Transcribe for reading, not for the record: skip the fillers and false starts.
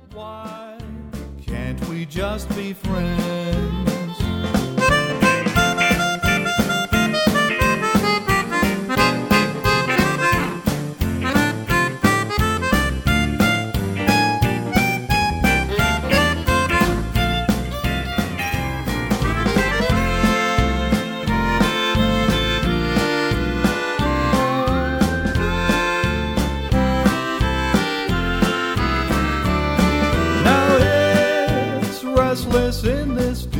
Why can't we just be friends? Restless in this